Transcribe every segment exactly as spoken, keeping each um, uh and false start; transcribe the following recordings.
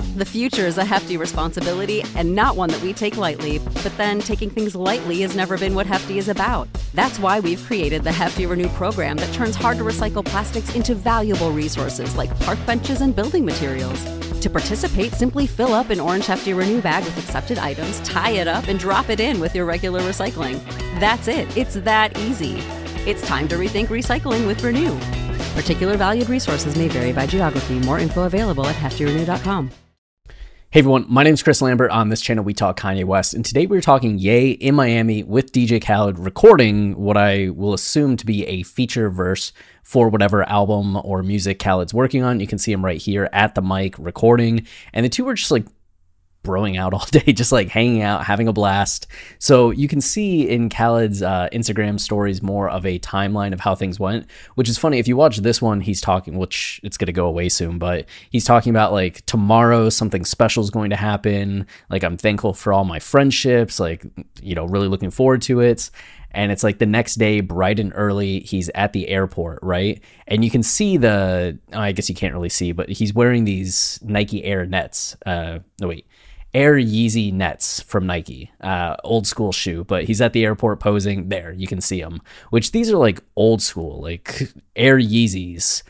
The future is a hefty responsibility and not one that we take lightly, but then taking things lightly has never been what Hefty is about. That's why we've created the Hefty Renew program that turns hard-to-recycle plastics into valuable resources like park benches and building materials. To participate, simply fill up an orange Hefty Renew bag with accepted items, tie it up, and drop it in with your regular recycling. That's it. It's that easy. It's time to rethink recycling with Renew. Particular valued resources may vary by geography. More info available at hefty renew dot com. Hey everyone, my name is Chris Lambert. On this channel, we talk Kanye West, and today we're talking Ye in Miami with D J Khaled recording what I will assume to be a feature verse for whatever album or music Khaled's working on. You can see him right here at the mic recording, and the two were just like broing out all day, just like hanging out, having a blast. So you can see in Khaled's uh, Instagram stories more of a timeline of how things went, which is funny. If you watch this one, he's talking, which it's going to go away soon, but he's talking about like tomorrow, something special is going to happen. Like, I'm thankful for all my friendships, like, you know, really looking forward to it. And it's like the next day, bright and early, he's at the airport, right? And you can see the, I guess you can't really see, but he's wearing these Nike Air Nets. Uh, no, wait. Air Yeezy Nets from Nike, uh, old school shoe, but he's at the airport posing. There, you can see him, which these are like old school, like Air Yeezys.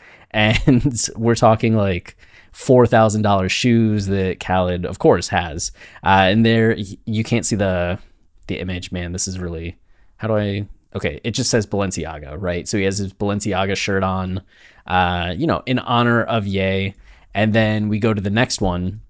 And we're talking like four thousand dollars shoes that Khaled, of course, has. Uh, and there, you can't see the the image, man. This is really, how do I, okay, it just says Balenciaga, right? So he has his Balenciaga shirt on, uh, you know, in honor of Ye. And then we go to the next one,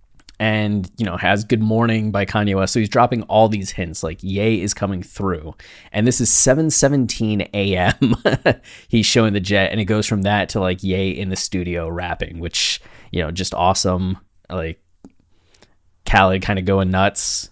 and, you know, has Good Morning by Kanye West. So he's dropping all these hints, like Ye is coming through. And this is seven seventeen a.m. He's showing the jet, and it goes from that to like Ye in the studio rapping, which, you know, just awesome. Like Khaled kind of going nuts.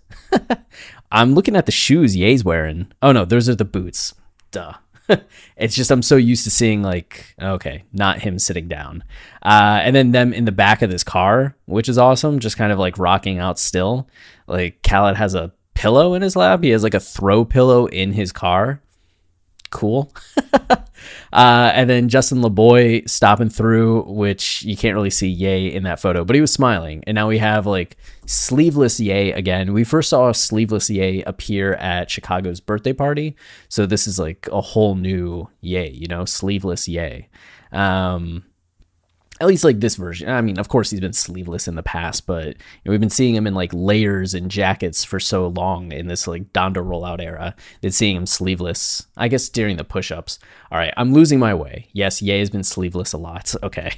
I'm looking at the shoes Ye's wearing. Oh no, those are the boots. Duh. It's just, I'm so used to seeing like, okay, not him sitting down. Uh, and then them in the back of this car, which is awesome, just kind of like rocking out still. Like Khaled has a pillow in his lap. He has like a throw pillow in his car. Cool. uh, and then Justin LaBoy stopping through, which you can't really see Ye in that photo, but he was smiling. And now we have like sleeveless Ye again. We first saw sleeveless Ye appear at Chicago's birthday party. So this is like a whole new Ye, you know, sleeveless Ye. Um, At least like this version. I mean, of course, he's been sleeveless in the past, but you know, we've been seeing him in like layers and jackets for so long in this like Donda rollout era that seeing him sleeveless, I guess during the push-ups. All right, I'm losing my way. Yes, Ye has been sleeveless a lot. Okay.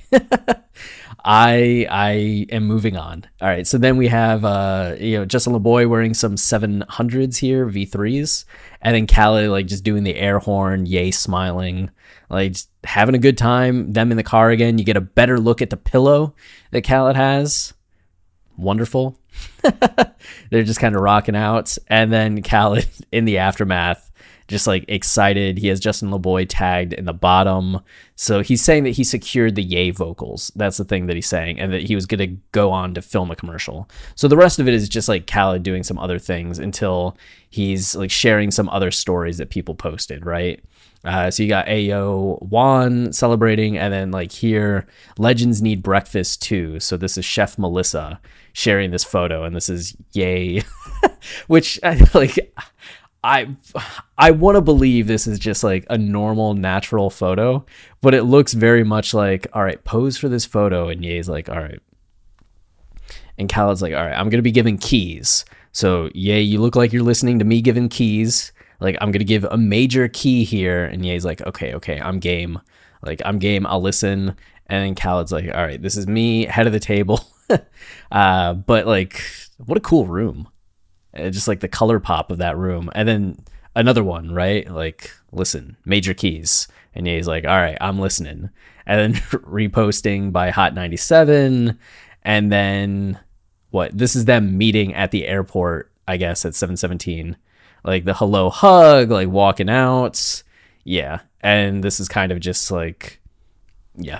I I am moving on. All right, so then we have uh you know Justin LaBoy wearing some seven hundreds here, V threes, and then Khaled like just doing the air horn, Ye smiling, like just having a good time. Them in the car again. You get a better look at the pillow that Khaled has. Wonderful. They're just kind of rocking out, and then Khaled in the aftermath, just like excited. He has Justin LaBoy tagged in the bottom. So he's saying that he secured the Ye vocals. That's the thing that he's saying, and that he was going to go on to film a commercial. So the rest of it is just like Khaled doing some other things until he's like sharing some other stories that people posted, right? Uh, so you got Ayo Juan celebrating, and then like here, legends need breakfast too. So this is Chef Melissa sharing this photo, and this is Ye, which I like. I I want to believe this is just like a normal, natural photo, but it looks very much like, all right, pose for this photo, and Ye's like, all right, and Khaled's like, all right, I'm gonna be giving keys. So Ye, you look like you're listening to me giving keys. Like, I'm going to give a major key here. And Ye's like, okay, okay, I'm game. Like, I'm game. I'll listen. And then Khaled's like, all right, this is me, head of the table. uh, but, like, what a cool room. Uh, just, like, the color pop of that room. And then another one, right? Like, listen, major keys. And Ye's like, all right, I'm listening. And then reposting by Hot ninety-seven. And then, what? This is them meeting at the airport, I guess, at seven seventeen. Like the hello hug, like walking out. Yeah. And this is kind of just like, yeah,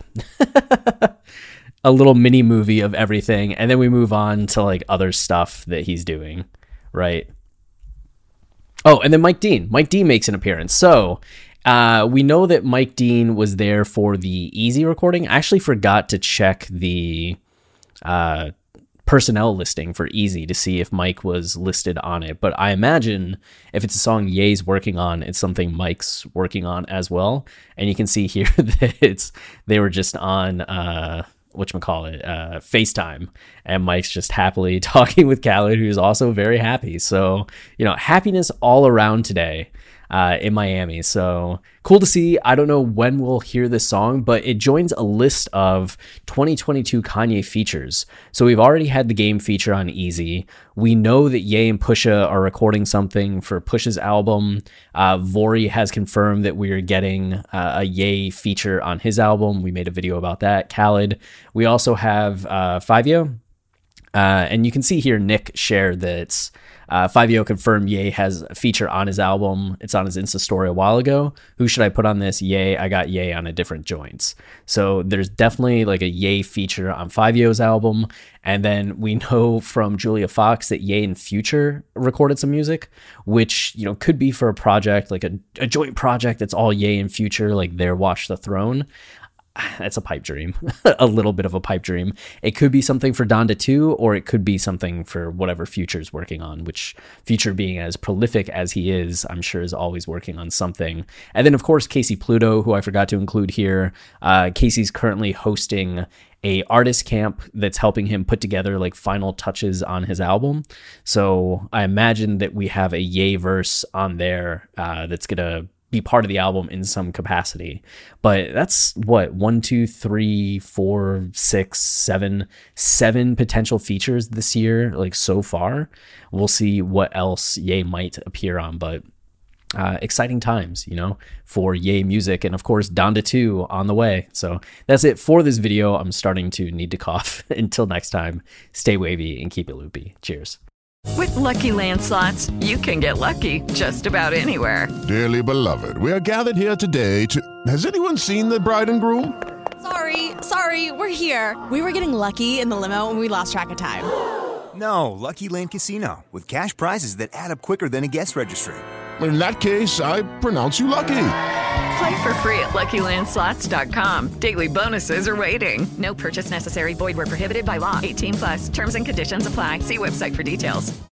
a little mini movie of everything. And then we move on to like other stuff that he's doing. Right. Oh, and then Mike Dean. Mike Dean makes an appearance. So uh, we know that Mike Dean was there for the Easy recording. I actually forgot to check the uh, personnel listing for Easy to see if Mike was listed on it. But I imagine if it's a song Ye's working on, it's something Mike's working on as well. And you can see here that it's they were just on uh, whatchamacallit, uh, FaceTime, and Mike's just happily talking with Khaled, who's also very happy. So, you know, happiness all around today. Uh, in Miami. So cool to see. I don't know when we'll hear this song, but it joins a list of twenty twenty-two Kanye features. So we've already had the Game feature on Easy. We know that Ye and Pusha are recording something for Pusha's album. Uh, Vori has confirmed that we are getting uh, a Ye feature on his album. We made a video about that. Khaled. We also have uh, Fivio. Uh, and you can see here Nick shared that uh, Fivio confirmed Ye has a feature on his album. It's on his Insta story a while ago. Who should I put on this? Ye. I got Ye on a different joints. So there's definitely like a Ye feature on Fivio's album. And then we know from Julia Fox that Ye and Future recorded some music, which, you know, could be for a project, like a, a joint project that's all Ye and Future, like their Watch the Throne. That's a pipe dream, a little bit of a pipe dream. It could be something for Donda two, or it could be something for whatever Future's working on, which Future, being as prolific as he is, I'm sure is always working on something. And then, of course, Casey Pluto, who I forgot to include here. Uh, Casey's currently hosting a artist camp that's helping him put together like final touches on his album. So I imagine that we have a Ye verse on there uh, that's going to be part of the album in some capacity. But that's what, one, two, three, four, six, seven, seven potential features this year, like so far. We'll see what else Ye might appear on, but uh, exciting times, you know, for Ye music. And of course, Donda two on the way. So that's it for this video. I'm starting to need to cough. Until next time, stay wavy and keep it loopy. Cheers. With Lucky Land Slots, you can get lucky just about anywhere. Dearly beloved, we are gathered here today to... Has anyone seen the bride and groom? Sorry, sorry, we're here. We were getting lucky in the limo and we lost track of time. No, Lucky Land Casino, with cash prizes that add up quicker than a guest registry. In that case, I pronounce you lucky. Play for free at Lucky Land Slots dot com. Daily bonuses are waiting. No purchase necessary. Void where prohibited by law. eighteen plus. Terms and conditions apply. See website for details.